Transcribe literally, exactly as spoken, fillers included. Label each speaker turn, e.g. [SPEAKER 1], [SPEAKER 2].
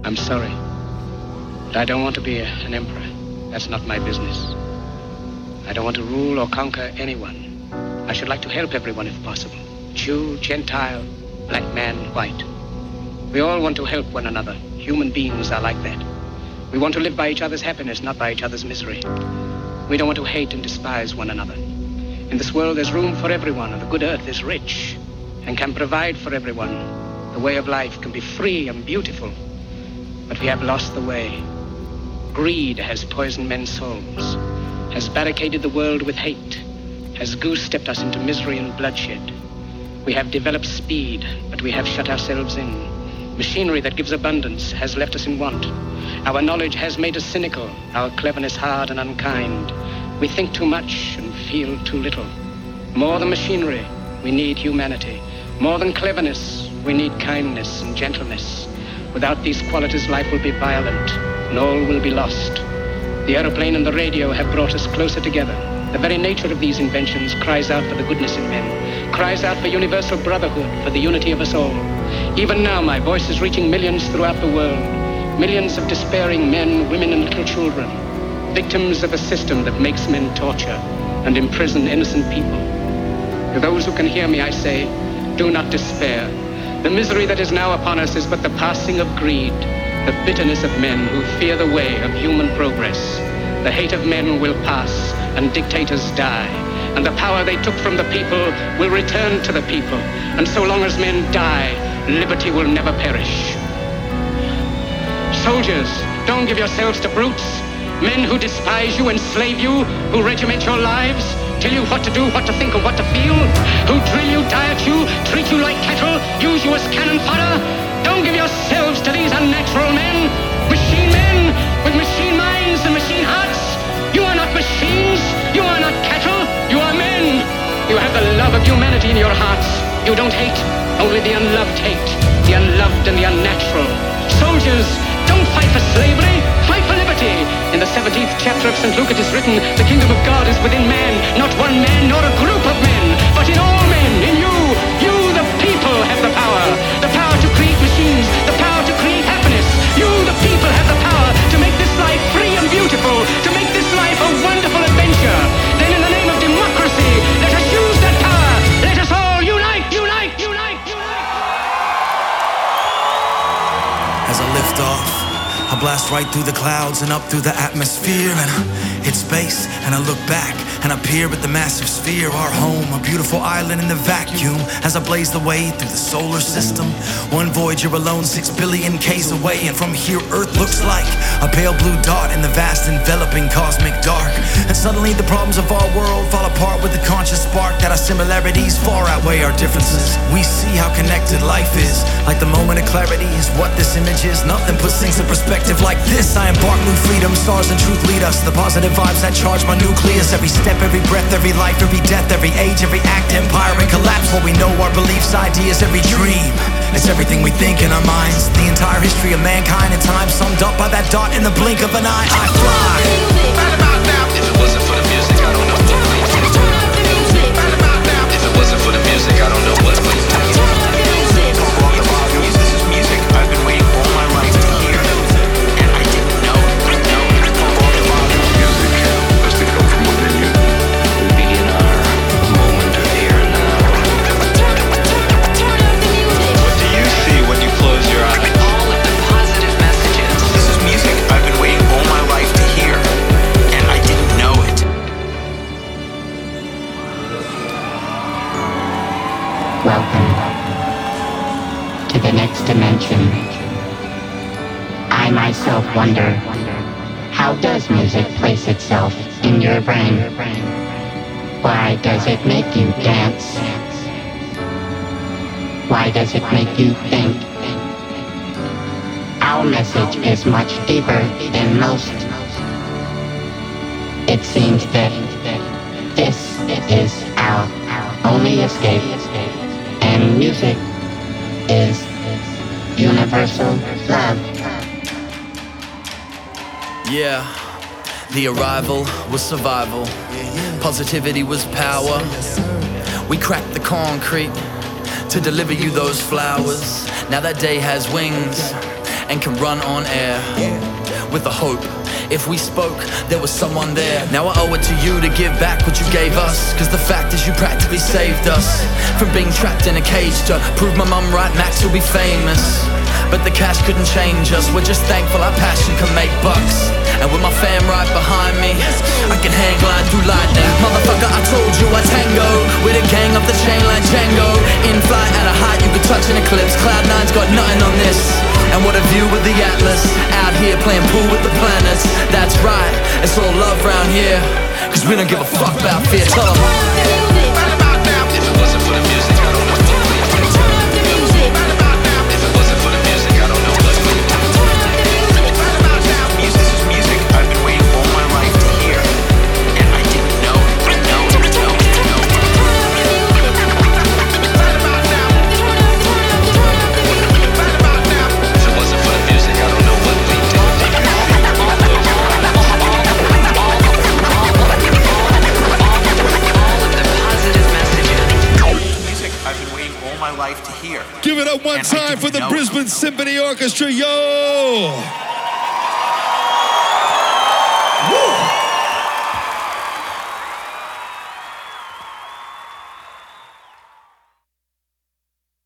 [SPEAKER 1] I'm sorry, but I don't want to be a, an emperor. That's not my business. I don't want to rule or conquer anyone. I should like to help everyone if possible. Jew, Gentile, black man, white. We all want to help one another. Human beings are like that. We want to live by each other's happiness, not by each other's misery. We don't want to hate and despise one another. In this world, there's room for everyone, and the good earth is rich and can provide for everyone. The way of life can be free and beautiful, but we have lost the way. Greed has poisoned men's souls, has barricaded the world with hate, has goose-stepped us into misery and bloodshed. We have developed speed, but we have shut ourselves in. Machinery that gives abundance has left us in want. Our knowledge has made us cynical, our cleverness hard and unkind. We think too much and feel too little. More than machinery, we need humanity. More than cleverness, we need kindness and gentleness. Without these qualities, life will be violent, and all will be lost. The aeroplane and the radio have brought us closer together. The very nature of these inventions cries out for the goodness in men, cries out for universal brotherhood, for the unity of us all. Even now, my voice is reaching millions throughout the world. Millions of despairing men, women, and little children, victims of a system that makes men torture and imprison innocent people. To those who can hear me, I say, do not despair. The misery that is now upon us is but the passing of greed, the bitterness of men who fear the way of human progress. The hate of men will pass, and dictators die, and the power they took from the people will return to the people. And so long as men die, liberty will never perish. Soldiers, don't give yourselves to brutes, men who despise you, enslave you, who regiment your lives, tell you what to do, what to think, and what to feel, who drill you, diet you, treat you like cattle, use you as cannon fodder. Don't give yourselves to these unnatural men, machine men with machine minds and machine hearts. You are not machines, you are not cattle, you are men. You have the love of humanity in your hearts. You don't hate, only the unloved hate, the unloved and the unnatural. Soldiers, don't fight for slavery, fight for liberty. In the seventeenth chapter of Saint Luke it is written, the kingdom of God is within man, not one man nor a group of men, but in all men, in you. You, the people, have the power. The power to create machines, the power to create happiness. You, the people, have the power to make this life free and beautiful, to make this life a wonderful adventure. Then in the name of democracy, let us use that power. Let us all unite, unite, unite, unite.
[SPEAKER 2] As I lift off, I blast right through the clouds and up through the atmosphere, and I hit space and I look back and I peer at the massive sphere, our home, a beautiful island in the vacuum. As I blaze the way through the solar system, one Voyager alone, six billion K's away, and from here Earth looks like a pale blue dot in the vast enveloping cosmic dark. And suddenly the problems of our world fall apart with the conscious spark that our similarities far outweigh our differences. We see how connected life is, like the moment of clarity is what this image is. Nothing puts things in perspective like this. I embark new freedom, stars and truth lead us. The positive vibes that charge my nucleus. Every step, every breath, every life, every death, every age, every act, empire and collapse. What we know, our beliefs, ideas, every dream. It's everything we think in our minds. The entire history of mankind and time summed up by that dot in the blink of an eye. I fly.
[SPEAKER 3] Right about now, if it wasn't for the music, I don't know what we do. Right about now, if it wasn't for the music, I don't know what we do. This is music I've been waiting all my life to hear, and I didn't know. I know.
[SPEAKER 4] Music has to come from within you.
[SPEAKER 3] Be in our moment of here and now. What do you see when you close your eyes? All of the positive messages. This is music I've been waiting all my life to hear, and I didn't know it.
[SPEAKER 5] Welcome to the next dimension. I myself wonder, how does music place itself in your brain? Why does it make you dance? Why does it make you think? Our message is much deeper than most. It seems that this is our only escape, and music is universal love.
[SPEAKER 2] Yeah, the arrival was survival. Positivity was power. We cracked the concrete to deliver you those flowers. Now that day has wings, and can run on air with the hope. If we spoke, there was someone there. Now I owe it to you to give back what you gave us, cause the fact is you practically saved us from being trapped in a cage to prove my mum right, Max will be famous. But the cash couldn't change us, we're just thankful our passion can make bucks. And with my fam right behind me, I can hang glide through lightning. Motherfucker, I told you I tango with a gang off the chain like Django. In flight at a height you could touch an eclipse. Cloud nine's got nothing on this. And what a view with the Atlas. Out here playing pool with the planets. That's right, it's all love round here, cause we don't give a fuck about fear. Tell 'em.
[SPEAKER 3] Right about now, if it wasn't for the music, I don't know what we'd do. Right about now, if it wasn't for the music, I don't know what we'd do. Right about now, music, this is music I've been waiting all my life to hear, and I didn't know it. No, no, no, no. Right about now, right about now, if it wasn't for the music, I don't know what we'd do. I've been waiting all my life to hear.
[SPEAKER 6] Give it up one
[SPEAKER 3] And I
[SPEAKER 6] time
[SPEAKER 3] didn't
[SPEAKER 6] for the
[SPEAKER 3] know.
[SPEAKER 6] Brisbane Symphony Orchestra, yo!